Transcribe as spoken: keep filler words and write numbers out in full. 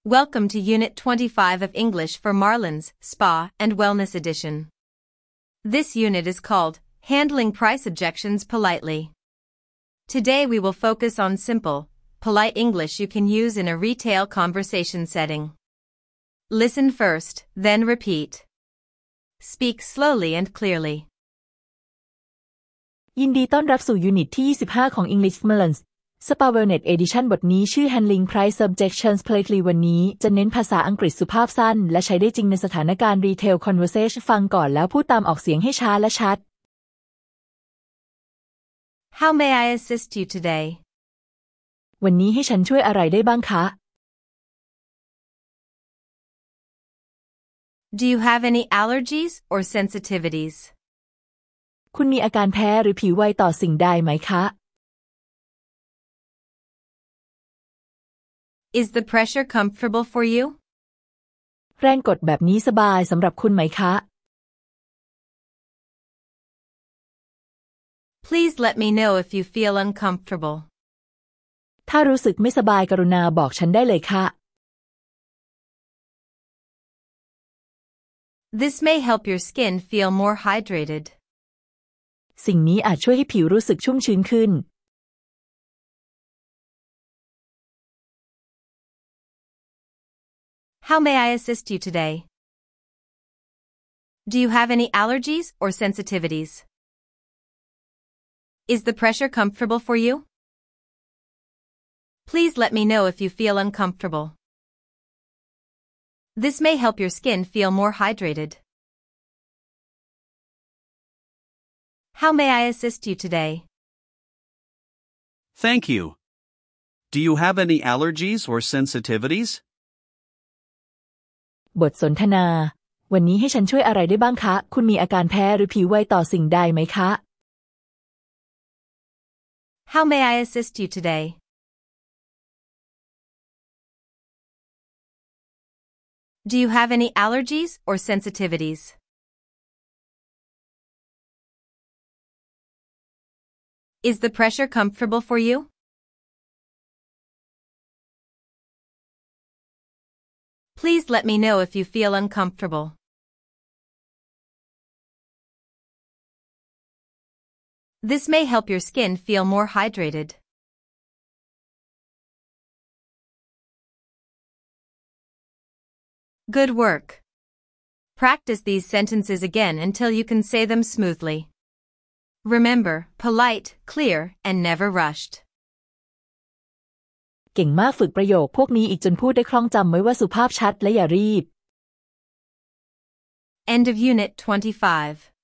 Welcome to Unit twenty-five of English for Marlins, Spa, and Wellness Edition. This unit is called Handling Price Objections Politely. Today we will focus on simple, polite English you can use in a retail conversation setting. Listen first, then repeat. Speak slowly and clearly. ยินดีต้อนรับสู่ยูนิตที่ยี่สิบห้าของ English Marlins Spa Wellness Edition บทนี้ชื่อ Handling Price Objections Politely วันนี้จะเน้นภาษาอังกฤษสุภาพสั้นและใช้ได้จริงในสถานการณ์ Retail Conversation ฟังก่อนแล้วพูดตามออกเสียงให้ช้าและชัด How may I assist you today? วันนี้ให้ฉันช่วยอะไรได้บ้างคะ Do you have any allergies or sensitivities? คุณมีอาการแพ้หรือผิวไวต่อสิ่งใดไหมคะ Is the pressure comfortable for you? แรงกดแบบนี้สบายสำหรับคุณไหมคะ Please let me know if you feel uncomfortable. ถ้ารู้สึกไม่สบายกรุณาบอกฉันได้เลยค่ะ This may help your skin feel more hydrated. สิ่งนี้อาจช่วยให้ผิวรู้สึกชุ่มชื้นขึ้น How may I assist you today? Do you have any allergies or sensitivities? Is the pressure comfortable for you? Please let me know if you feel uncomfortable. This may help your skin feel more hydrated. How may I assist you today? Thank you. Do you have any allergies or sensitivities? บทสนทนา วันนี้ให้ฉันช่วยอะไรได้บ้างคะ คุณมีอาการแพ้หรือผิวไวต่อสิ่งใดไหมคะ How may I assist you today? Do you have any allergies or sensitivities? Is the pressure comfortable for you? Please let me know if you feel uncomfortable. This may help your skin feel more hydrated. Good work. Practice these sentences again until you can say them smoothly. Remember, polite, clear, and never rushed. เก่งมากฝึกประโยคพวกนี้อีกจนพูดได้คล่องจำไว้ว่าสุภาพชัดและอย่ารีบ End of Unit twenty-five